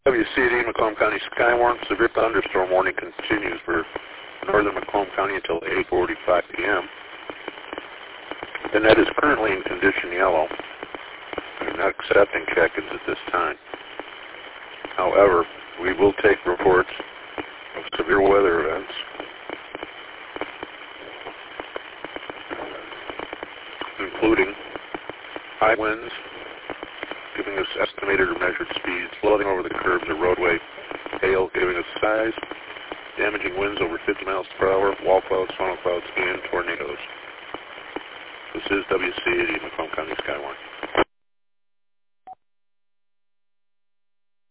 WCAD Macomb County Skywarn. Severe thunderstorm warning continues for northern Macomb County until 8:45 p.m. The net is currently in condition yellow. We're not accepting check-ins at this time. However, we will take reports of severe weather events including high winds, giving us estimated or measured speeds, flooding over the curbs or roadway, hail giving us size, damaging winds over 50 miles per hour, wall clouds, funnel clouds, and tornadoes. This is WCAD Macomb County Skywarn.